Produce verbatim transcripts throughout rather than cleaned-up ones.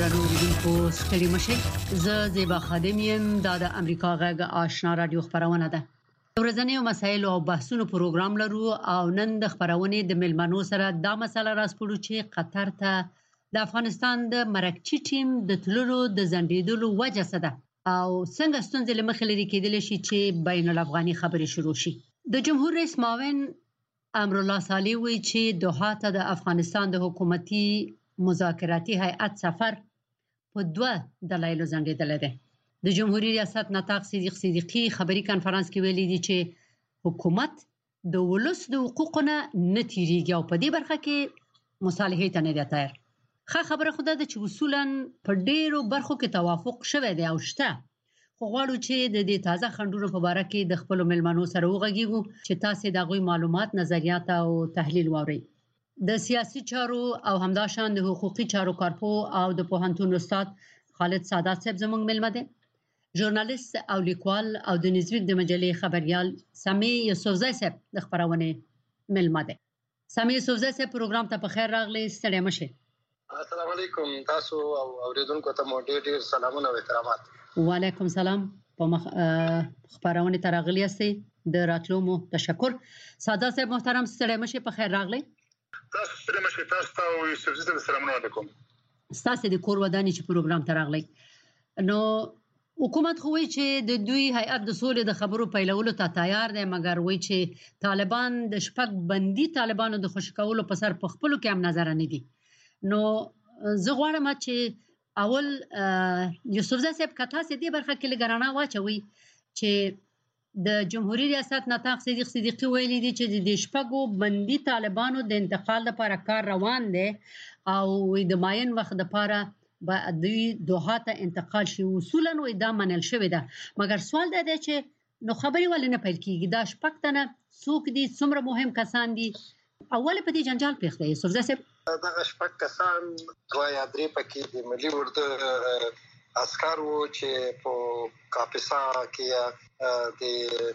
درنو اوریدونکو ستړي مشئ. زه زیبا خادم یم. دا د امریکا غږ آشنا رادیو خبرونه ده. ورځنیو مسایلو او بحثونو پروګرام لرو او نن د خبرونې د ملمنو سره دا مسله راسپړو چې قطر ته د افغانستان د مرکچی ټیم د تللو د ځنډېدلو وجه څه ده او څنګه ستونزې له مخې لري کېدلی شي چې بین الافغاني خبرې شروع شي. د جمهور رئیس معاون امرالله صالح وایي چې دوحه ته د افغانستان د حکومتي مذاکراتي هیئت سفر په دوه دلایلو ځنډېدلی دی. د جمهوریت ریاست نطاق صدیق صدیقي خبري کانفرنس کې ویلي دي چې حکومت د ولس د حقوقو نه نه تیریږي او په دې برخه کې مصالحې ته نه دی تیار. ښه خبره خو دا ده چې اصولاً په ډېرو برخو کې توافق شوی دی او شته، خو غواړو چې د دې تازه خنډونو په باره کې د خپلو ملمنو سره وغږیږو چې تاسې د هغوی معلومات، نظریات او تحلیل واورئ. د سیاسي چارو او همداشان د حقوقي چارو کارپوه او د پوهنتون استاد خالد سادات صاحب زموږ ملمه دی. ژورنالیست او لیکوال او د نزویک د مجلې خبریال سمیع یوسفزی صاحب د خبرونې ملمه دی. سمیع یوسفزی صاحب پروګرام ته په خیر راغلی. ستړي مشئ. السلام علیکم. تاسو او اوریدونکو ته مو ډېر ډېر سلامونه او احترامات. وعلیکم سلام. په مخ خبرونه ته راغلی یاستئ، د راتلو مو تشکر. سادات صاحب محترم، ستړي مشئ، په خیر راغلی. تاسو ستړي مشئ. تاسو ته او یوسفزي ته سلامونه علیکم. ستاسو د کور ودانې چې پروګرام ته راغلی. نو حکومت خو وایي چې د دوی هیئت د سولې د خبرو پیلولو ته تیار دی، مګر وایي چې طالبان د شپږ بندي طالبانو د خوشي کولو په سر په خپلو کې هم نظر نه دي. نو زه غواړم چې اول یوسفزی صاحب که تاسې دې برخه کې لږ رڼا واچوئ چې د جمهوریت ریاست نطاق صدیق صدیقي ویلي دي چې د شپږو بندي طالبانو د انتقال لپاره کار روان دی او د معین وخت لپاره به دوی دوحه ته انتقال شي. اصولاً وایي دا منل شوې ده، مګر سوال دا دی چې نو خبرې ولې نه پیل کېږي؟ دا شپږ تنه څوک دي؟ څومره مهم کسان دي؟ اول په دې جنجال پېښ دی یوسفزی صاحب. دغه شپږ کسان دوه یا درې پکې د ملي اردو عسکر وو چې په کاپیسا کې د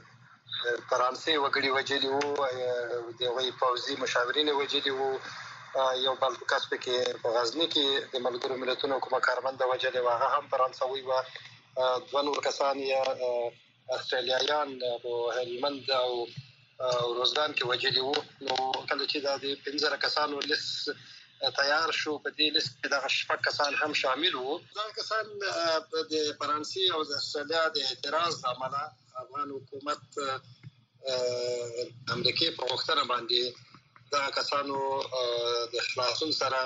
فرانسې وګړي وژلي وو، د هغوی پوځي مشاورین وژلي وو. یو بل کس پکې په غزني کې د ملګرو ملتونو کومه کارمنده وژلې وه، هغه هم فرانسوي وه. دوه نور کسان یې استرالیایان په هلمند او روزګان کې وژلي وو. نو کله چې دا د پنځه کسانو لیست تیار شو، په دې لیست کې دغه شپږ کسان هم شامل وو. دغه کسان د فرانسې او د استرالیا د اعتراض له امله افغان حکومت امریکې په غوښتنه باندې دغه کسانو د خلاصون سره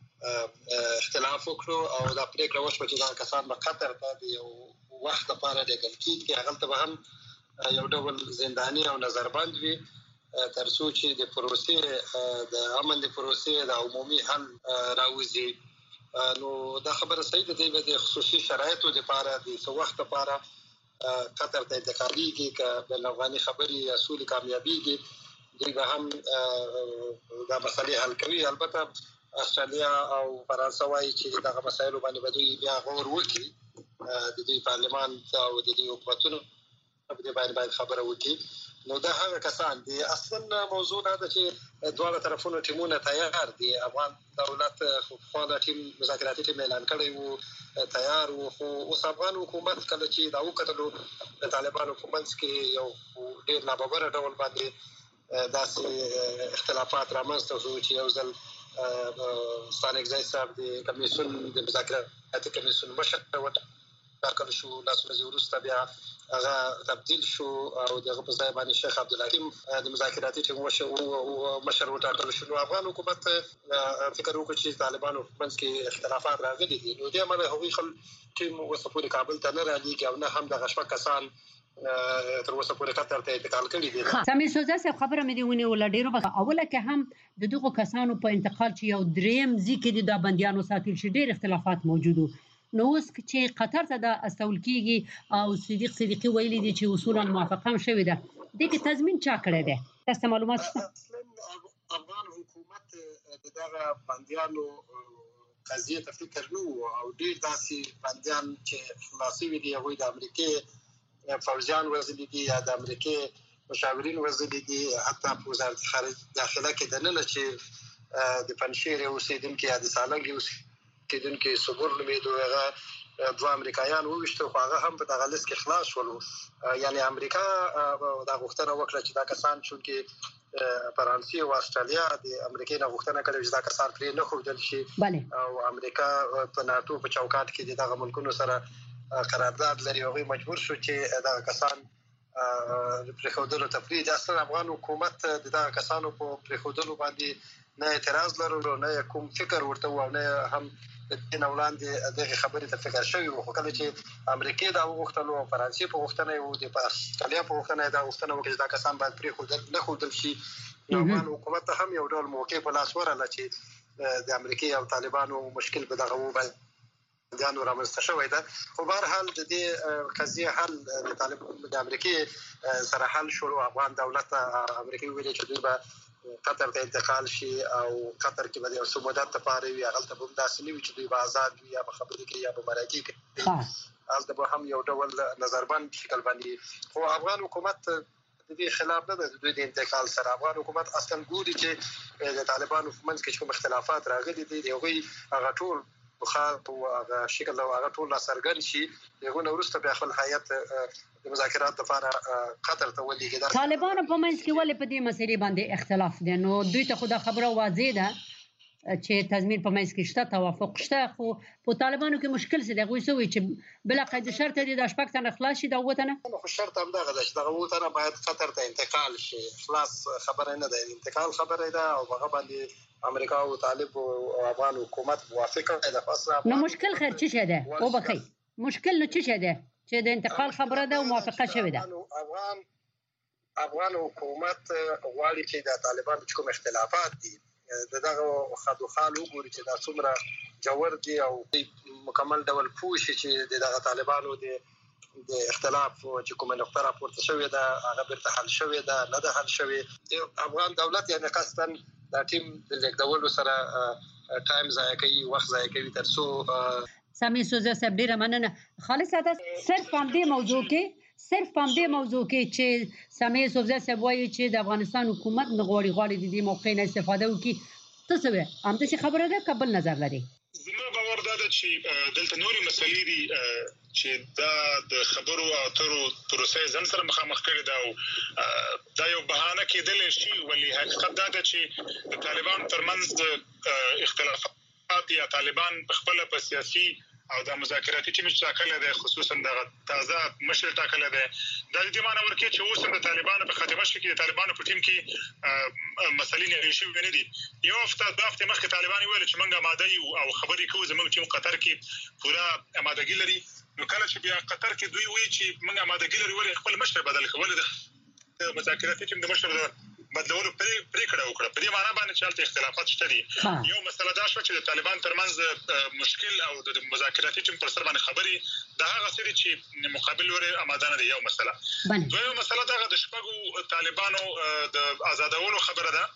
اختلاف وکړو او دا پرېکړه وشوه چې دغه کسان به قطر ته د یو وخت لپاره لیږل کېږي. هغلته به هم یو ډول زنداني او نظربند وي تر څو چې د پروسې د امن د پروسې د عمومي حل راوځي. نو دا خبره صحیح ده، دوی به د خصوصي شرایطو لپاره د څه وخت لپاره قطر ته انتقالېږي. که بین افغاني خبرې یا سولې کامیابېږي، دوی به هم دا مسئلې حل کوي. البته استرالیا او فرانسه وایي چې دغه مسایلو باندې به دوی بیا غور وکړي، د دوی پارلمان او د دوی حکومتونو په دې باندې باید خبره وکړي. نو دا هغه کسان دي. اصلا موضوع دا ده چې دواړه طرفونو ټیمونه تیار دي. افغان دولت خو دا ټیم مذاکراتي ټیم اعلان کړی وو، تیار وو، خو اوس افغان حکومت کله چې دا وکتلو د طالبانو په منځ کې یو ډېر ناببره ډول باندې داسې اختلافات رامنځته شو چې یو ځل ستانکزی صاحب د کمیسیون د مذاکراتي کمیسیون مشر وټاکل شو، لس ورځې وروسته بیا هغه تبدیل شو او دغه په ځای باندې شیخ عبدالحکیم د مذاکراتي ټیم مشر وټاکل شو. نو افغان حکومت فکر وکړ چې طالبانو په منځ کې اختلافات راغلي دي، نو دې امله هغوی خپل ټیم اوسه پورې کابل ته نه رالېږي او نه هم دغه شپږ کسان تر اوسه پورې قطر ته انتقال کړي دي. سمیع یوسفزی صاحب خبره مې دې ونیوله ډېرو بس اوله کې هم د دغو کسانو په انتقال چې یو درېیم ځای کې د دا بندیانو ساتل شي ډېر اختلافات موجود وو. نو اوس چې قطر ته دا استول کېږي او صدیق صدیقي ویلي دي چې اصولاً موافقه هم شوې ده، دې کې تضمین چا کړی دی؟ تاسو ته معلومات شته؟ افغان حکومت د دغه بندیانو قضیې ته فکر نه و او ډېر داسې بندیان چې خلاص شوي دي هغوی د امریکې فوجیان وژلي دي یا د امریکې مشاورین وژلي دي. حتی په وزارت خارجه داخله کې دننه چې د پنجشیر اوسېدونکي یا د سالنګ کېدونکي صبور نومېدو هغه دوه امریکایان وویشتل خو هغه هم په دغه لیست کې خلاص شول. یعنې امریکا دا غوښتنه وکړه چې دا کسان چونکې فرانسې او استرالیا د امریکا نه غوښتنه کړې چې دا کسان پرې نه ښودل شي او امریکا په ناتو په چوکاټ کې دغه ملکونو سره قرارداد لري. هغوی مجبور شو چې دغه کسان پرېښودلو ته پرېږدي. اصلا افغان حکومت د دغه کسانو په پرېښودلو باندې نه اعتراض لرلو، نه کوم فکر ورته و، نه هم د وړاندې دغه خبرې ته فکر شوی و. خو کله چې امریکا دا وغوښتل او فرانسې په غوښتنه یو د استرالیا په غوښتنه دا غوښتنه وکړه چې دا کسان باید پرېښودل نه ښودل شي، نو افغان حکومت ته هم یو ډول موقع په لاس ورغله چې د امریکا او طالبانو مشکل به دغه وبایدانو رامنځته شوی ده. خو به هر حال د دې قضیې حل د طالبانو د امریکا سره حل شو. افغان دولت امریکا ویلي چې دوی به قطر ته انتقال شي او قطر کې به یو څه مدت لپاره وي. هغلته به هم داسې نه وي چې دوی به آزاد وي یا به خبرې کوي یا به مرکې کوي. هلته به هم یو ډول نظربند شکل باندې. خو افغان حکومت د دې خلاف نه ده د دوی د انتقال سره. افغان حکومت اصلا ګوري چې د طالبانو په منځ کې کوم اختلافات راغلي دي د هغوی هغه ټول مخالف او هغه شکل او هغه ټول راڅرګند شي. دغه نه وروسته بیا خپل هیئت د مذاکرات لپاره قطر ته ولېږي. طالبانو په منځ کې ولې په دې مسلې باندې اختلاف دی؟ نو دوی ته خو دا خبره واضح ده چې تضمین په منځ کې شته، توافق شته، خو په طالبانو کې مشکل څه دی؟ هغوی څه وایي چې بلا قید شرط دی دا شپږ تنه خلاص شي، دا اووه تنه؟ خو شرط همدغه ده چې دغه اووه تنه باید قطر ته انتقال شي. خلاص خبره نه ده، انتقال خبره ده او هغه باندې امریکا او طالب او افغان حکومت موافقه ده. فاصله نو مشکل خیر څه شي ده؟ او بخي مشکل نو څه شي ده چې د انتقال خبره ده او موافقه شوې ده؟ افغان افغان حکومت غواړي چې د طالبانو کوم اختلافات دي دغه خدو خال وګوري چې دا څومره جوړ دي او مکمل ډول پوه شي چې دغه طالبانو د د اختلاف چې کومه نقطه راپورته شوې ده هغه بیرته حل شوې ده نه ده حل شوې. افغان دولت یعنې قصداً دا ټیم د لیږدولو سره ټایم ضایع کوي، وخت ضایع کوي تر څو سامي سوزه صاحب ډیره مننه. خالص ساده صرف په دې موضوع کې صرف په دې موضوع کې چې سامي سوزه صاحب وایي چې د افغانستان حکومت نه غواړي غواړي د دې موقع نه استفاده وکړي. څه څه وایي؟ همداسې خبره ده قبل نظر لري؟ زما باور دا ده چې دلته نورې مسلې دي چې دا د خبرو اترو پروسې ځان سره مخامخ کړي ده او دا یو بهانه کېدلی شي، ولې حقیقت دا ده چې د طالبانو ترمنځ د اختلافات یا طالبان په خپله په سیاسي او د مذاکراتي ټیم چې ټاکلی دی خصوصا دغه تازه مشر ټاکلی دی دا د دې معنی ورکوي چې اوس هم د طالبانو په خاتمه شي کې د طالبانو په ټیم کې مسلې نیغې شوې نه دي. یو هفته دوه هفتې مخکې طالبان ویل چې موږ اماده یو او خبرې کوو، زموږ ټیم قطر کې پوره امادګي لري. نو کله چې بیا قطر کې دوی وایي چې موږ امادګي لري ولې خپل مشر بدل کړو، ولې د مذاکراتي ټیم د مشر بدلولو پریکړه وکړه. په دې معنی باندې چې هلته اختلافات شته دي. یو مسله دا شوه چې د طالبان ترمنځ مشکل او د مذاکراتي ټیم پر سر باندې خبرې د هغه څه دي چې مقابل لوري اماده نه دی، یو مسله. دویمه مسله دغه د شپږو طالبانو د آزادولو خبره ده.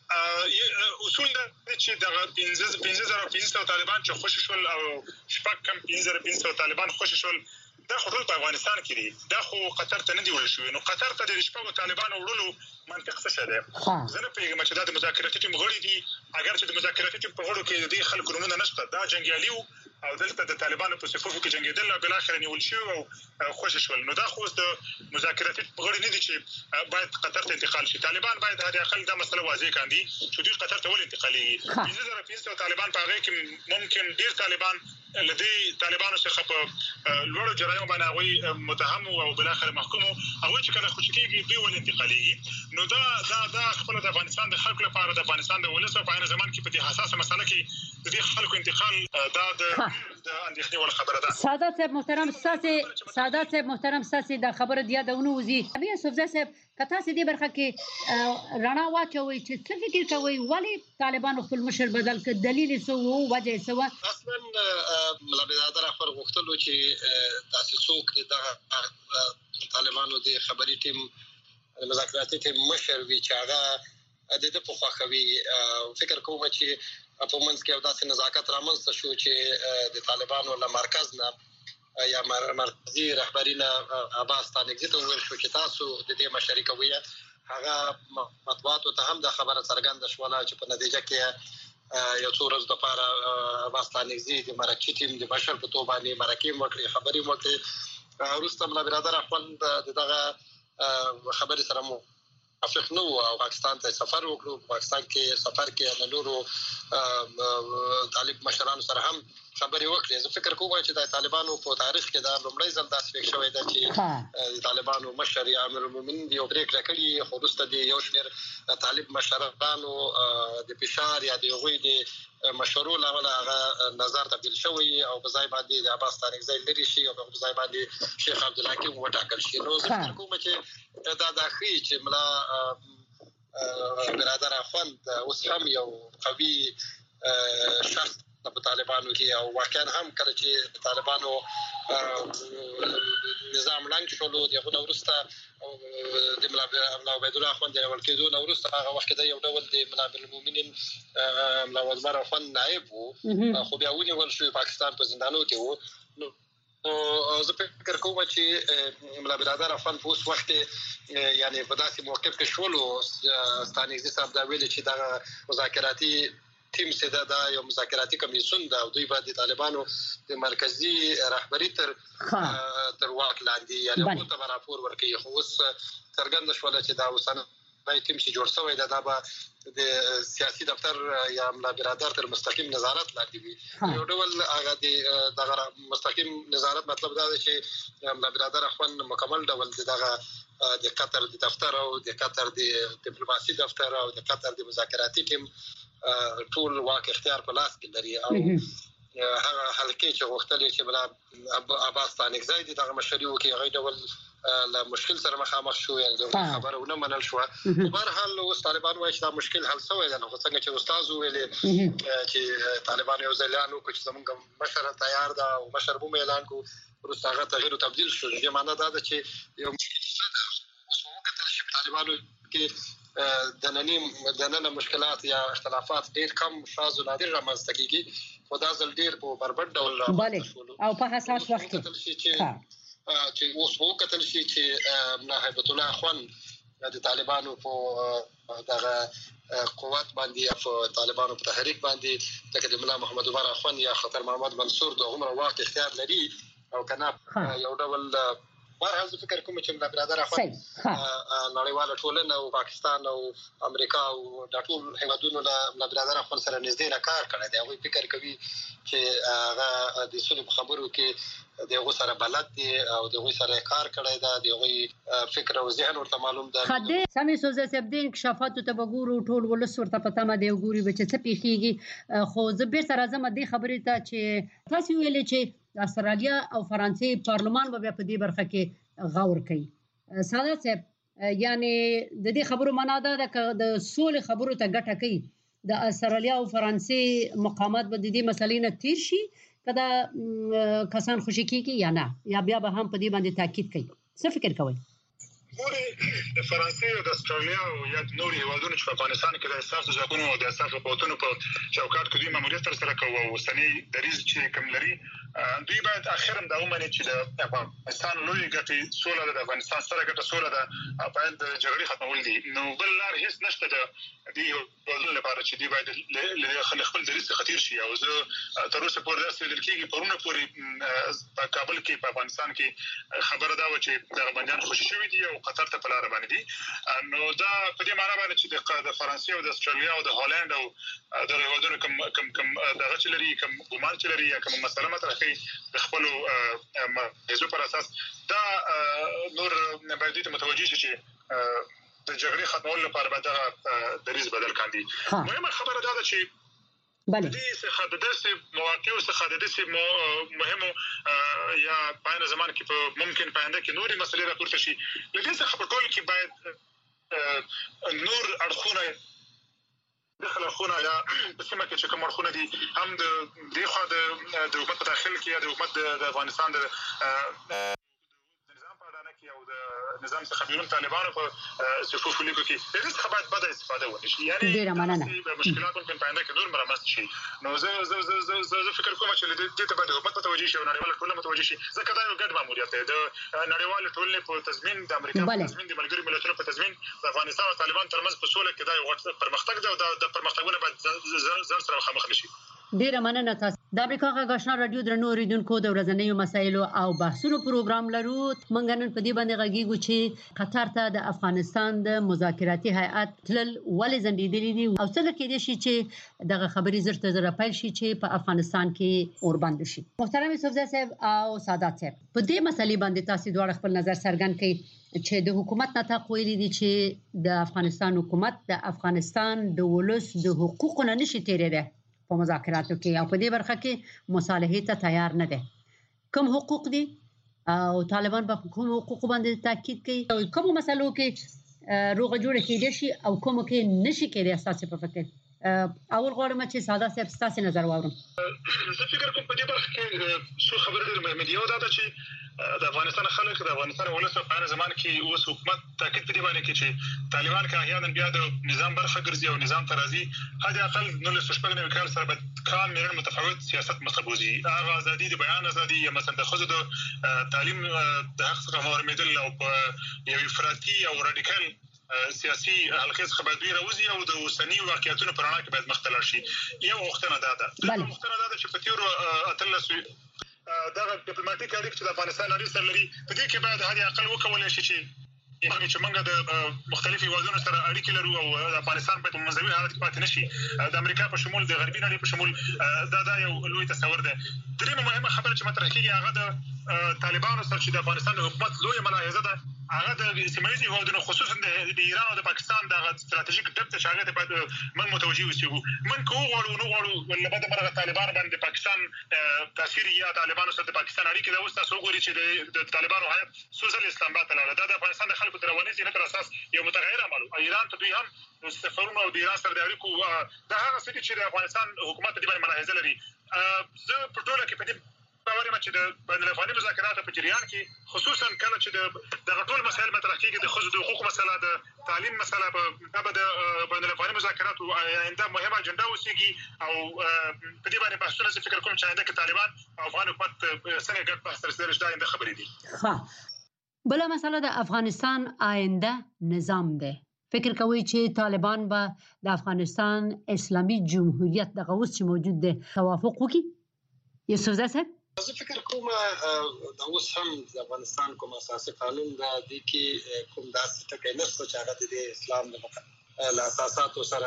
اصول دا چې دغه پنځه پنځه زره پنځه سوه طالبان چې خوشي شول او شپږ کم پنځه زره پنځه سوه طالبان خوشي شول دا خو ټول په افغانستان کې دي، دا خو قطر ته نه دی وړل شوي. نو قطر ته د شپږو طالبانو وړلو منطق څه شی دی؟ زه نه پوهېږم چې دا د مذاکراتي ټیم غړي دي. اگر چې د مذاکراتي ټیم په غړو کې د دې خلکو نومونه نشته، دا جنګیالي وو او دلته د طالبانو په صفوفو کې جنګېدل او بالاخره نیول شوي او خوشي شول. نو دا خو اوس د مذاکراتي غړي نه دي چې باید قطر ته انتقال شي. طالبان باید حداقل دا مسله واضح کاندي چې دوی قطر ته ولې انتقالېږي. پنځه زره پنځه سوه طالبان په هغې کې ممکن ډېر طالبان له دې طالبانو څخه په لوړو جرايمو باندې هغوی متهم او بالاخره محکوم وو، هغوی چې کله خوشي کېږي دوی ولې انتقالېږي. نو دا دا دا خپله د افغانستان د خلکو لپاره د افغانستان د ولس په عین زمان کې په دې حساسه مسله کې د دې خلکو انتقال دا د د اندېښنې وړ خبره ده. سادات صاحب محترم ستاسې سادات صاحب محترم ستاسې دا خبره د یاده ونه وځي. امیر یوسفزی صاحب که تاسې دې برخه کې رڼا واچوئ چې څه فکر کوئ ولې طالبانو خپل مشر بدل کړ، دلیل یې څه و، وجه یې څه وه؟ اصلا ملا برادر اخبار غوښتلو چې داسې څوک د دغه طالبانو د خبري ټیم مذاکراتي ټیم مشر وي چې هغه د ده په خوښه وي. فکر کوم چې په منځ کې یو داسې نزاکت رامنځته شو چې د طالبانو له مرکز نه یا مرکزي رهبري نه عباس ستانکزي ته وویل شو چې تاسو د دې مشري کوئ. هغه مطبوعاتو ته هم دا خبره څرګنده شوله چې په نتیجه کې یو څو ورځې لپاره افغانستاني د مرکه ټیم د بشر په توګه باندې مرکه وکړي خبرې وکړي وروسته ملا برادر خپل دغه خبرې سره مو افغان نو او پاکستان ته سفر وکړو پاکستان کې سفر کې د نورو طالب مشرانو سره هم خبرې وکړې زه فکر کوم چې د طالبانو په تاریخ کې دا لومړی ځل داسې فکر شوی دی چې طالبانو مشر یا امیر المؤمنین دی او پریکړه کړې خو وروسته د یو شمېر طالب مشرانو د فشار یا د هغوی د مشورو له امله هغه نظر تبدیل شوی او په ځای باندې د عباس تانکزی لرې شي او په ځای باندې شیخ عبدالحکیم وټاکل شي نو زه فکر کوم چې دا د ښیي چې ملا برادر اخوند اوس هم یو قوي شخص په طالبانو کې او واقعا هم کله چې طالبانو نظام لاندې شولو دغه وروسته د ملا عبید الله اخوند د ول کېدو وروسته هغه وخت د یو ډول د ملا المؤمنین ملا عمر اخوند نائب وو خو بیا ونیول شو پاکستان په زندانو کې وو نو زه فکر کوم چې ملا برادر اخوند په اوس وخت یعنی په داسې موقف کې شولو ستانیزي صاحب دا ویل چې دا مذاکراتي ټیم سره دا یو مذاکراتي کمیسیون دا دوی باندې طالبانو د مرکزی رهبری تر تر واک لاندې یعنی په تبع راپور ورکړي خو اوس څرګند شول چې دا وسنه دای ټیم چې جوړ شوی دا د سیاسي دفتر یا ملا برادر تر مستقیم نظارت لاندې وي یو ډول هغه د مستقیم نظارت مطلب دا دی چې ملا برادر اخوان مکمل ډول دغه د قطر د دفتر او د قطر د ډیپلوماسي دفتر او د قطر د مذاکراتي ټیم ټول واک اختیار په لاس کې لري او هغه حلقې چې غوښتل چې بل عباس تانکزی دغه مشري وکړي هغه ډول له مشکل سره مخامخ شو یا خبرونه منل شو په هر حال اوس طالبان وايي چې دا مشکل حل شوی دی نو څنګه چې استاد ویلي چې طالبان یو ځل اعلان وکړي چې زموږ مشر تیار ده او مشر بو اعلان کو ورسته هغه تغییر او تبديل شو دې معنی دا ده چې یو اوس وکړل شي طالبانو کې د نننی د نن مشکلات یا اختلافات ډیر کم شاذ و نادر رامنځته کیږي خو دا ځل ډیر په بربند ډول او په حساس وخت کې چې اوس وکړل شي چې هیبت الله اخوان د طالبانو په دغه قوت باندې او طالبانو په تحریک باندې لکه د ملا محمد عمر اخوان یا خطر محمد منصور د عمر واک اختیار لري او کنه یو ډول بهر حال فکر کوم چې ملا برادر اخوان نړیواله ټولنه او پاکستان او امریکا او د ټول هیوادونو له ملا برادر اخوان سره نږدې کار کړی دی هغه فکر کوي چې هغه د سولې خبرو کې دغه سره بلد دي او دغه سره کار کړی دا دغه فکر او ذهن ورته معلوم ده خدای سمې سوزه سبدې انکشافات ته وګورو ټول ولس ورته پته ما دی وګوري به چې څه پیخيږي خو زه به سره زما دې خبرې ته چې تاسو ویلې چې استرالیا او فرانسې پارلمان به په دې برخه کې غور کوي ساده څه یعنی د دې خبرو معنا ده د سولې خبرو ته ګټه کوي د استرالیا او فرانسې مقامات به د دې مسلې نه تیر شي کدا کسان خوشی کیږي یا نه یا بیا به هم په دې باندې تاکید کوي څه فکر کوئ ګوري د فرانسې او د استرالیا او یا د نورو هیوادونو چې په افغانستان کې د اساس ځواکونو او د اساس قوتونو په چوکاټ کې دوی ماموریت تر سره کوي او سنې دریز چې کوم لري دوی باید اخرم دا ومني چې د افغانستان لوی ګټې سوله د افغانستان سره ګټه سوله ده باید د جګړې ختمول دي نو بل لار هیڅ نشته د دې ټول لپاره چې دوی باید له خپل دریز خطر شي او زه تر اوسه پورې داسې لیدل کېږي پرونه پورې په کابل کې په افغانستان کې خبره دا و چې د بندیان خوشي شوی دي او قطر ته په لار باندې دي نو دا په دې معنی باندې چې د فرانسې او د استرالیا او د هالند او د هیوادونو کوم کوم کوم دغه چې لري کوم ګمان چې لري یا کوم مسله مطرح کوي د خپل هیڅ پر اساس دا نور باید ته متوجي شي چې د جګړې ختمولو لپاره به دا دریز بدل کاندي مهمه خبره دا ده چې بله دې څخه د داسې مواقعو څخه د داسې مهمو یا په زمان کې په ممکن پاینده کې نوري مسلې راپورته شي لکه څه په ټول کې باید نور اړخونه داخله خونه یا په سیمه کې چې کوم اړخونه دي هم د دغه د حکومت په داخل کې یا د حکومت د افغانستان د نظام په اړه کې او د نظام څخه بیرون طالبانو په صفوف لیکو کې د دې څخه باید بده استفاده ونشي یعنی ډیره مننه مشکلات په پاینده کې نور مرمت شي نو زه زه زه زه فکر کوم چې د دې ته باید حکومت متوجي شي او نړیوال ټولنه متوجي شي ځکه دا یو ګډ ماموریت دی د نړیوال ټولنې په تضمین د امریکا په تضمین د ملګرو ملتونو په تضمین د افغانستان او طالبان ترمنځ په سوله کې دا یو پرمختګ دی او د پرمختګونو باید ځان سره مخامخ نشي. ډیره مننه تاسو. د امریکا غږ آشنا رادیو درنو اوریدونکو د ورځنیو مسایلو او بحثونو پروګرام لرو. موږ نن په دې باندې غږیږو چې قطر ته د افغانستان د مذاکراتي هیئت تلل ولې ځنډېدلې دي او څنګه کېدای شي چې دغه خبرې زر تر زر پیل شي چې په افغانستان کې اوربند شي. محترم یوسفزی صاحب او سادات صاحب په دې مسلې باندې تاسو دواړه خپل نظر څرګند کړئ چې د حکومت نه تقویل دي چې د افغانستان حکومت د افغانستان د ولس د حقوقو نه نشي تیرېده په مذاکراتو کې او په دې برخه کې مصالحې ته تیار نه دي. کوم حقوق دي او طالبان په کوم حقوق باندې تاکید کوي او کوم مسلو کې روغه جوړه کېدې شي او کوم کې نشي کېدای اساسي په فکر اول غواړم چې ساده صاحب ستاسو نظر واورم. زه فکر کوم په دې برخه کې څو خبرې ډېرې مهمې دي. یو دا ده چې د افغانستان خلک د افغانستان ولس په هغه زمان کې اوس حکومت تاکید په دې باندې کې چې طالبان که احیانا بیا د نظام برخه ګرځي او نظام ترازی حد اقل نولس شپږ نوي کال سره به کان مېرمن متفاوت سیاست مخبوزي هغه ازادي د بیان ازادي یا مثلا د خزو د تعلیم د حق څخه محرومیدل او په یو افراطي او رادیکال سیاسي حلقې څخه باید دوی راوځي او د اوسني واقعیتونو پر اړه کې باید مخ ته لاړ شي. یو وختونه دا ده وختونه دا ده چې په تیرو اتلسو دغه ډیپلوماټیک اړیکې چې د افغانستان لري سره لري په دې کې باید حد اقل وکولای شي چې چې موږ د مختلفو هیوادونو سره اړیکې لرو او د افغانستان په منځوي حالت کې پاتې نشي د امریکا په شمول د غربي نړۍ په شمول دا دا یو لوی تصور دی. دریمه مهمه خبره چې مطرح کېږي هغه د طالبانو سره چې د افغانستان د حکومت لویه ملاحظه ده هغه د سیمه ییزو هیوادونو خصوصا د ایران او د پاکستان د ستراتیژیک ډب ته چې هغه ته باید موږ متوجي اوسو. موږ کوو غواړو نو غواړو لبد مرغه طالبان باندې پاکستان تاثیر یا طالبانو سره د پاکستان اړیکې د اوس تاسو وګورئ چې د طالبانو هیات سوزل اسلام آباد ته لاړه. دا د افغانستان د خلکو د رواني ذهنیت پر اساس یو متغیر عمل او ایران ته دوی هم سفرونه او د ایران سره د اړیکو دا هغه څه چې د افغانستان حکومت د باندې ملاحظه لري. زه په ټوله کې په دې باورم چې د بین الافغاني مذاکراتو په جریان کې خصوصا کله چې د ټول مسایل مطرح کېږي د ښځو د حقوقو مسله د تعلیم مسله به د بین الافغاني مذاکراتو آینده مهمه اجنډا اوسېږي او په دې باندې بحثونه زه فکر کوم چې آینده کې طالبان او افغان حکومت څنګه ګډ بحث ترسره شي دا آینده خبرې دي. ها بله مسله د افغانستان آینده نظام دی. فکر کوي چې طالبان به د افغانستان اسلامي جمهوریت دغه اوس چې موجود دی توافق وکړي؟ یوسفزی صاحب زه فکر کوم دا اوس هم د افغانستان کوم اساسي قانون د دې کې کوم داسې ټکی نشته چې هغه د اسلام د اساساتو سره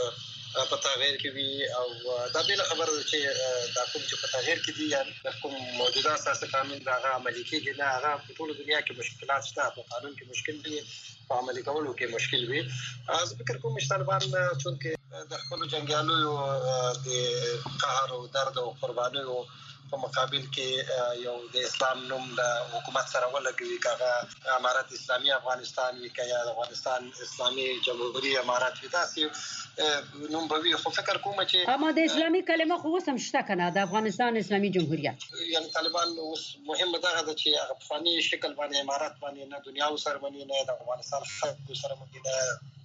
په تغیر کې وي او دا بل خبره ده چې دا کوم چې په تغیر کې دي یا کوم موجوده اساسي قانون دا هغه عملي کېږي نه هغه په ټول دنیا کې مشکلات شته په قانون کې مشکل دي په عملي کولو کې مشکل وي. زه فکر کوم چې طالبان چونکې د خپل جنگیالو د قهر او درد او قربانیو په مقابل کې یو د اسلام نوم د حکومت سره ولګوي کاغه امارات اسلامي افغانستان وی کیا افغانستان اسلامي جمهوریت امارات وی تاسو نوم به وي. خو فکر کوم چې اما د اسلامي کلمه خو سم شته کنه د افغانستان اسلامي جمهوریت یعنی طالبان اوس مهم دغه د چې هغه فني شکل باندې امارات باندې نه دنیا سره باندې نه د افغانستان خلک سره باندې د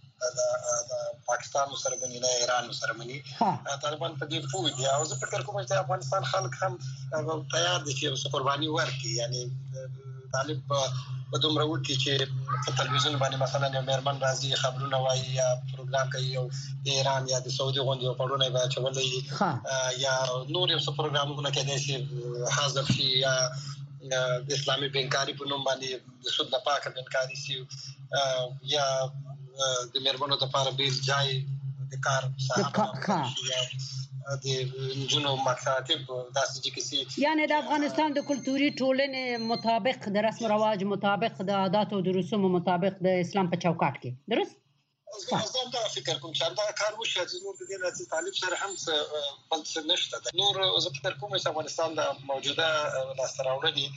پاکستان سره باندې نه ایران سره باندې طالبان په دې پوه دي او زه فکر کوم چې افغانستان خلک هم تیار دي چې قرباني ورکړي. یعنی طالب په دومره وکړي چې په تلویزیون باندې مثلا یو مېرمن راځي خبرونه وایي یا پروګرام کوي او د ایران یا د سعودي غونډې او پړونه به چولې یا نور یو څه پروګرامونه کوي چې حاضر شي یا د اسلامي بنکاري په نوم باندې د سود نه پاکه بنکاري شي یا د مېرمنو لپاره بیل ځای د کار صاحب د جنو مکاتب داسې چې یعنی د افغانستان د کلتوري ټولنې مطابق د رسم او رواج مطابق د عادت او د رسوم مطابق د اسلام په چوکاټ کې درست زه دا فکر کوم چې دا کار وشي چې نور د دې نه طالب سره هم بل څه نشته. نور زه فکر کوم چې افغانستان د موجوده لاس راوړنې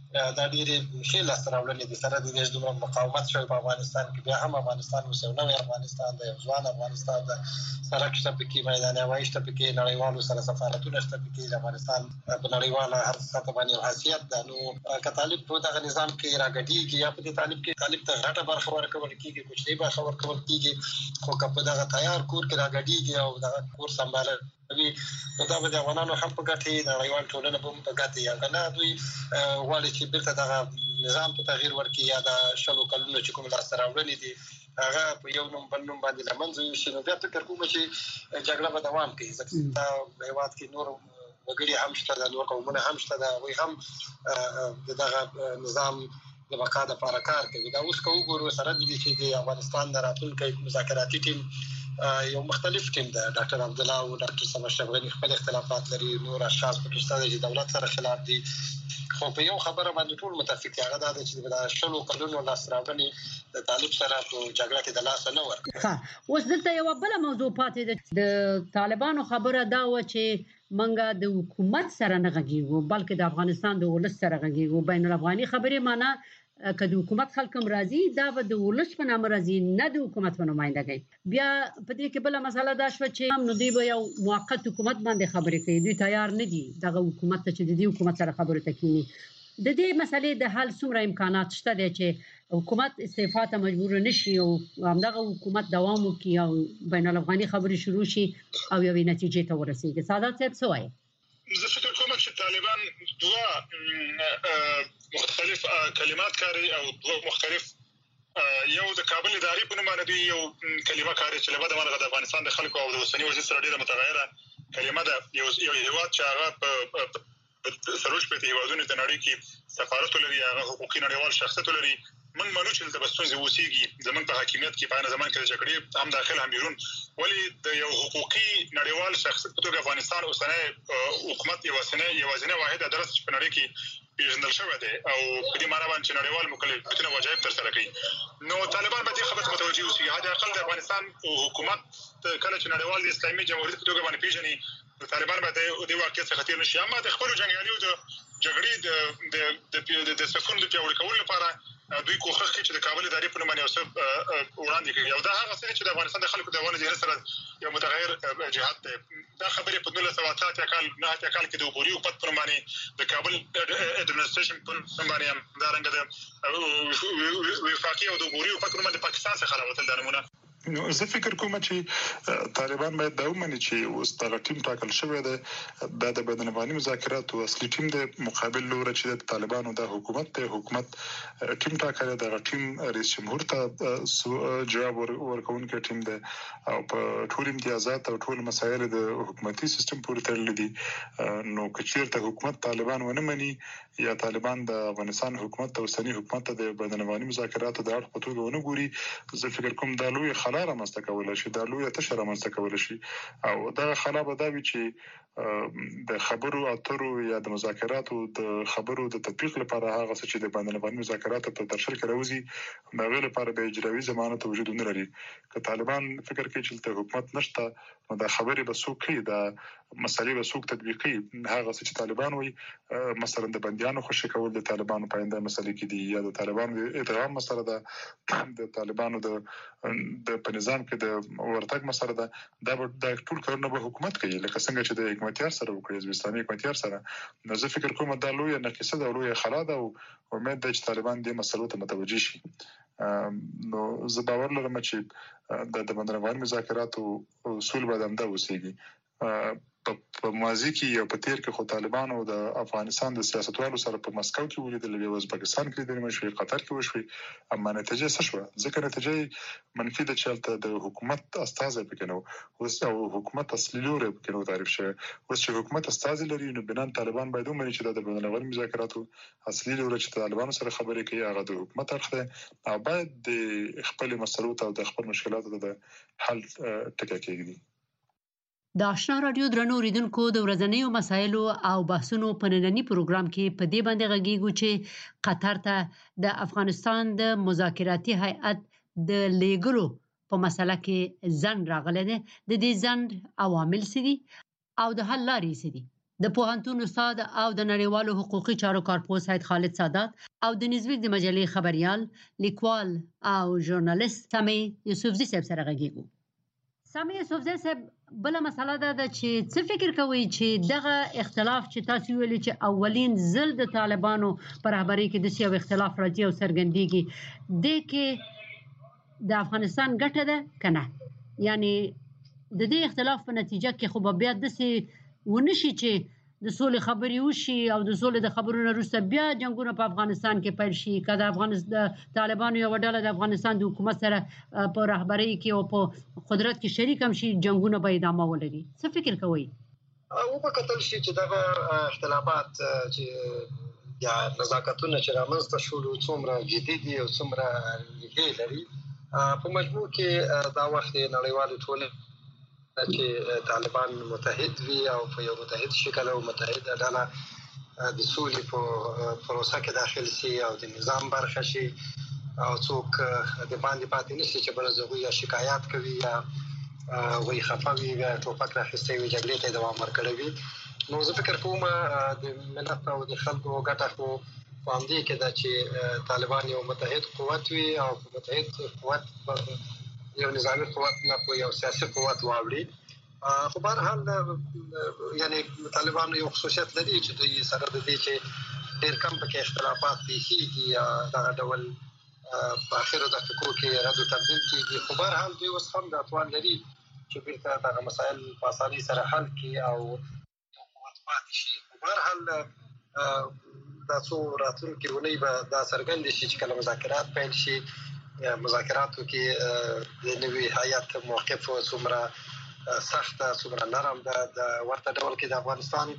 دا ډېرې ښې لاسته راوړنې دي. سره د دې دومره مقاومت شوی په افغانستان کې، بیا هم افغانستان اوس یو نوی افغانستان دی، یو ځوان افغانستان دی. سړک شته پکې، میدان هوایي شته پکې، نړیوالو سره سفارتونه شته پکې، د افغانستان په نړیواله هر سطح باندې یو حیثیت ده. نو که طالب په دغه نظام کې راګډېږي یا په دې طالب کې طالب ته غټه برخه ورکول کېږي، کوچنۍ برخه ورکول کېږي، خو که په دغه تیار کور کې راګډېږي او دغه کور سمباله وي، نو دا به د افغانانو هم په ګټه وي، د نړیوال ټولنه به هم په ګټه وي. که نه دوی غواړي چې بیرته دغه نظام ته تغییر ورکړي یا د شلو کلونو چې کوم لاسته راوړنې دي هغه په یو نوم بل نوم باندې له منځه یوسي، نو بیا فکر کوم چې جګړه به دوام کوي. ځکه دا هېواد کې نور وګړي هم شته، د نور قومونه هم شته، هغوی هم د دغه نظام د بقا دپاره کار کوي. دا اوس که وګورو سره د دې چې د افغانستان د راتلونکی مذاکراتي ټیم یو مختلف ټیم ده. ډاکټر عبدالله او ډاکټر صمد اشرف غني خپل اختلافات لري، نور اشخاص پکې شته چې دولت سره خلاف دي، خو په یو خبره باندې ټول متفق دي، هغه دا ده چې د شلو کلونو لاسته راوړنې د طالب سره په جګړه کې د لاسه نه ورکړي. ښه، اوس دلته یوه بله موضوع پاتې ده. د طالبانو خبره دا وه چې منګه د حکومت سره نه غږیږو بلکې د افغانستان د ولس سره غږیږو. بین الافغاني خبرې معنا که د حکومت خلک هم راځي دا به د ولس په نامه راځي، نه د حکومت په نمایندګۍ. بیا په دې کې بله مسله دا شوه چې هم نو دوی به یو موقت حکومت باندې خبرې کوي، دوی تیار نه دي دغه حکومت ته چې د دې حکومت سره خبرو ته کینی. د دې مسلې د حل څومره امکانات شته دی چې حکومت استعفا ته مجبور نشي او همدغه حکومت دوام وکړي او بین الافغاني خبرې شروع شي او یوې نتیجې ته ورسېږي؟ سعادت صاحب څه وایي؟ زه فکر کوم چې طالبان دوه مختلف کلمات کاري او دوه مختلف یو د کابل اداري په نوم باندې یو کلمه کاري چې له بده مرغه د افغانستان د خلکو او د اوسني وضعیت سره ډېره متغیره کلمه ده. یو یو هېواد چې هغه په سروش په هېوادونو د نړۍ کې سفارت لري، هغه حقوقي نړیوال شخصیت لري. من منو چې د بستون زوسیږي زمون په حاکمیت کې په زمان کې د جګړې هم داخل هم بیرون، ولی د یو حقوقي نړیوال شخصیت په توګه افغانستان اوسنۍ حکومت یو وسنه یو وسنه واحده درس په نړۍ کې پیژندل شوی دی او په دې معنی باندې نړیوال مکلفیتونه واجب تر سره کوي. نو طالبان به دې خبرې متوجي اوسي، حتی اقل د افغانستان حکومت کله چې نړیوال د اسلامي جمهوریت په توګه باندې پیژني، طالبان به د دې واقعیت څخه تیر نشي. اما د خپل جنگیالیو د جګړې د د د سکون د پیاوړي کولو لپاره دوی کوښښ کوي چې د کابل ادارې په نوم باندې اوسه وړاندې کوي. او دا هغه څه چې د افغانستان د خلکو د افغان ذهن سره یو متغیر جهاد دی. دا خبرې په نولس سوه اته اتیا کال نه اتیا کال کې د عبوري حکومت په نوم باندې د کابل اډمنسټریشن په نوم باندې همدارنګه د وفاقي او د عبوري حکومت په نوم باندې پاکستان څخه راوتل. دا نمونه نو زه فکر کوم چې طالبان باید دا ومني چې اوس دغه ټیم ټاکل شوی دی، دا د بین الافغاني مذاکراتو اصلي ټیم دی، مقابل لوری چې د طالبانو د حکومت دی، حکومت ټیم ټاکلی، دغه ټیم رئیس جمهور ته جواب ورکوونکی ټیم دی او په ټول امتیازات او ټول مسایل د حکومتي سیستم پورې تړلي دي. نو که چېرته حکومت طالبان ونه مني یا طالبان د افغانستان حکومت ته اوسني حکومت ته د بین الافغاني مذاکراتو د اړخ په توګه ونه ګوري، زه فکر کوم دا لویه خلا رامنځته کولی شي، دا لویه تشه رامنځته کولی شي. او دغه خلا به دا وي چې د خبرو اترو یا د مذاکراتو د خبرو د تطبیق لپاره هغه څه چې د بین الافغاني مذاکراتو په درشل کې راوځي د هغې لپاره به اجراوي ضمانت وجود ونه لري. که طالبان فکر کوي چې دلته حکومت نشته نو دا خبرې به څوک کوي، دا مسلې به څوک تطبیقوي. هغه څه چې طالبان وایي مثلا د بندیانو خوشي کول د طالبانو په آینده مسلې کې دي، یا د طالبانو د ادغام مسله ده، د طالبانو د په نظام کې د ورتګ مسله ده. دا به دا ټول کارونه به حکومت کوي لکه څنګه چې د حکمتیار سره وکړي، حزب اسلامي حکمتیار سره. نو زه فکر کوم دا لویه نقیصه ده او لویه خلا ده او امید ده چې طالبان دې مسلو ته متوجه شي. نو زه باور لرم چې د بین الافغاني مذاکراتو اصول به همدا اوسېږي. په ماضي کې یا په تیر کې خو طالبانو د افغانستان د سیاستوالو سره په مسکو کې ولیدل، یو ازبکستان کې لیدل شوې، قطر کې وشوې، اما نتیجه څه شوه؟ ځکه نتیجه منفي ده چې هلته د حکومت استازی پکې نه و، اوس او حکومت اصلي لوری پکې نه و تعریف شوی. اوس چې حکومت استازی لري نو بنان طالبان باید ومني چې دا د بین الافغاني مذاکراتو اصلي لوری چې طالبانو سره خبرې کوي هغه د حکومت اړخ دی او باید د خپل مسلو ته او د خپل مشکلاتو ته د حل ټکی کېږدي. د آشنا رادیو درنو اوریدونکو، د ورځنیو مسایلو او بحثونو په نننی پروګرام کې په دې باندې غږیږو چې قطر ته د افغانستان د مذاکراتي هیئت د لیږلو په مسله کې ځنډ راغلی دی. د دې ځنډ عوامل څه دي او د حل لارې څه دي؟ د پوهنتون استاد او د نړیوالو حقوقي چارو کارپوه سید خالد سادات او د نيوزویک د مجلې خبريال لیکوال او ژورنالیست سامي یوسفزي صاحب سره غږیږو. سامي یوسفزي صاحب بل مسله ده چې څه فکر کوي چې دغه اختلاف چې تاسو ویلي چې اولین ځل د طالبانو پر رهبرۍ کې د سیاو اختلاف راځي او سرګندېږي د کې د افغانستان ګټه ده کنه، یعنی د دې اختلاف په نتیجه کې خو بیا د سي ونشي چې د سولې خبرې وشي او د سولې د خبرونو وروسته بیا جنگونه په افغانستان کې پیل شي، کله افغانستان طالبانو یو ډله د افغانستان د حکومت سره په رهبرۍ کې او په قدرت کې شریک هم شي، جنگونه به ادامه ولري. څه فکر کوئ؟ او په کتل شي چې دغه اختلافات چې یا نزاکتونه چې رامنځته شول څومره جدي دي او څومره لږ لري، په مجموع کې دا وخت نړیوال ټولنه چې طالبان متحد وي او په یو متحد شکل او متحد ډله د سولې په پروسه کې داخل شي او د نظام برخه شي او څوک د باندې پاتې نشي چې برزغوي یا شکایات کوي یا وایي خفه وي یا ټوپک راخیستی وي جګړې ته دوام ورکړی. نو زه فکر کوم د ملت او د خلکو ګټه خو په همدې کې ده چې طالبان یو متحد قوت وي او متحد قوت یو نظامی قوت نه په یو سیاسي قوت واوړي. خو په هر حال یعنی طالبان یو خصوصیت لري چې دوی سره د دې چې ډېر کم پکې اختلافات پیښیږي یا دغه ډول په اخرو دقیقو کې رد و تبدیل کېږي، خو په هر حال دوی اوس هم دا توان لري چې بیرته دغه مسایل په اسانۍ سره حل کړي او قوت پاتې شي. خو په هر حال دا څو راتلونکې اونۍ به دا څرګندې شي چې کله مذاکرات پیل شي، مذاکراتو کې د نوي هیات موقف څومره سخته څومره نرم ده. د ورته ډول کې د افغانستان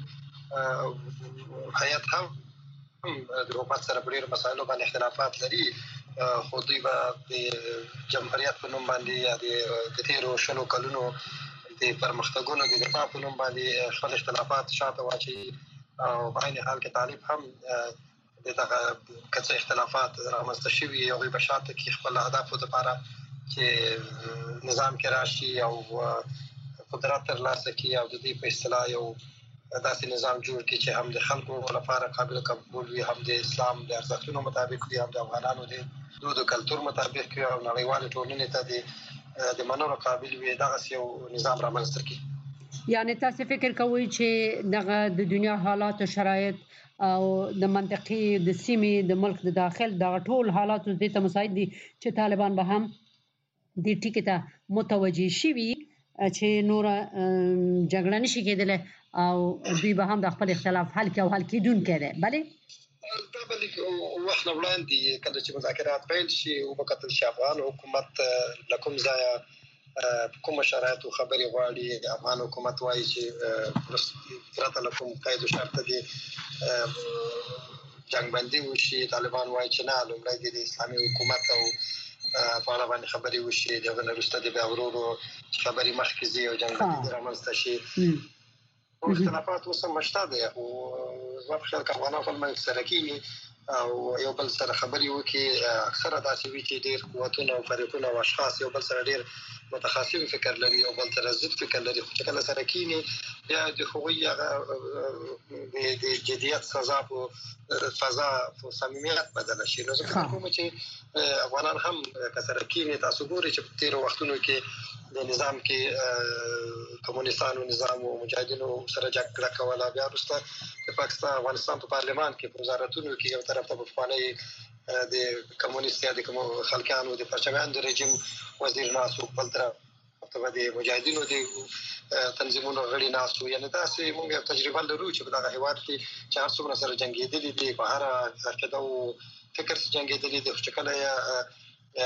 هیات هم د حکومت سره په ډېرو مسایلو باندې اختلافات لري، خو دوی به د جمهوریت په نوم باندې یا د تېرو شلو کلونو د پرمختګونو د دفاع په نوم باندې خپل اختلافات شاته واچوي او په عین حال کې طالب هم دغه کڅ اختلافات رامنځته شوي او په شاته کې خپل اهدافو لپاره چې نظام کې راشي او قدرت ترلاسه کړي او د دې په اصطلاح یو داسې نظام جوړ کړي چې هم د خلکو لپاره قابل قبول وي، هم د اسلام د ارزښتونو مطابق وي، هم د افغانانو د دود او کلتور مطابق وي او نړیوال ټولنې ته د منلو قابل وي. دغه یو نظام رامنځته کړي. یعنی تاسو فکر کوئ چې دغه د دنیا حالات او شرایط او د منطقي د سیمې د ملک د داخل د ټول حالاتو د ته مساعد دي چې طالبان به هم د ټیکټ ته متوجي شي چې نور جګړه نشي کېدل او دوی به هم د خپل اختلاف حل کوي او حل کېدونکي ده. بلې دا بلې وخت نه وړاندې کله چې مذاکرات پیل شي او په کتل شي افغان حکومت لکم ځای کوم شرایط او خبري غواړي، د افغان حکومت وايي چې پرته له کوم قید او شرط دي جنگ بندي وشي، طالبان وايي چې نه لومړی د اسلامي حکومت او په اړه باندې خبري وشي، دغه وروسته د بیا ورورو خبري مخکې ځي او جنگ بندي رامنځته شي. او اختلافات اوس هم شته دي او زما په خیال کې افغانان خپل منځ سره کېني او یو بل سره خبري وکړي. اکثره داسې وي چې ډېر قوتونه او فریقونه او اشخاص یو بل سره ډېر متخاصم فکر لري او بل سره ضد فکر لري، خو چې کله سره کېني بیا د هغوی هغه د جدیت فضا په فضا په صمیمیت بدله شي. نو زه فکر کوم چې افغانان هم که سره کېني، تاسو ګورئ چې په تېرو وختونو کې د نظام کې کمونستانو نظام او مجاهدینو سره جګړه کوله، بیا وروسته د پاکستان افغانستان په پارلمان کې په وزارتونو کې یو طرف ته په پخواني د کمونیست یا د خلکیانو د پرچمیانو د رژیم وزیر ناسو، بل طرف ته د مجاهدینو د تنظیمونو غړي ناسو. یعنې داسې موږ یو تجربه لرو چې په دغه هېواد کې چې هر څومره سره جنګېدلي دي، په هره عقیده او فکر سره جنګېدلي دي، خو چې کله یې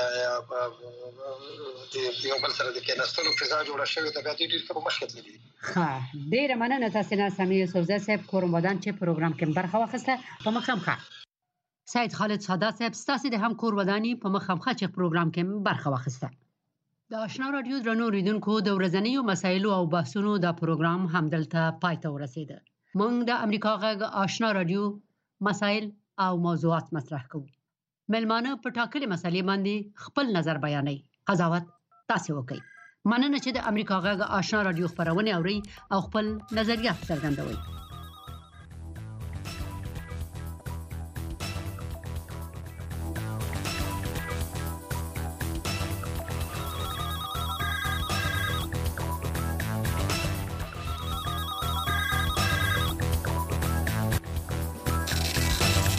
یو بل سره د کېناستلو فضا جوړه شوې ده، بیا دوی ډېر ښه په مخکې تللي دي. ښه، ډېره مننه تاسې نه سامي یوسفزي صاحب کورم ودان چې پروګرام کې برخه واخیسته. په مخه ښه سید خالد سادات صاحب ستاسې د هم کور وداني په مخه ښه چې پروګرام کې برخه واخیسته. د آشنا رادیو درنو اوریدونکو د ورځنیو مسایلو او بحثونو دا پروګرام همدلته پای ته ورسېده. موږ د امریکا غږ آشنا رادیو مسایل او موضوعات مطرح کوو. ملمانه په ټاکلې مسلې باندې خپل نظر بیانوي. قضاوت تاسو وکړئ. مننه چې د امریکا غږ آشنا رادیو خبرونه اوري او خپل نظریات څرګندوي.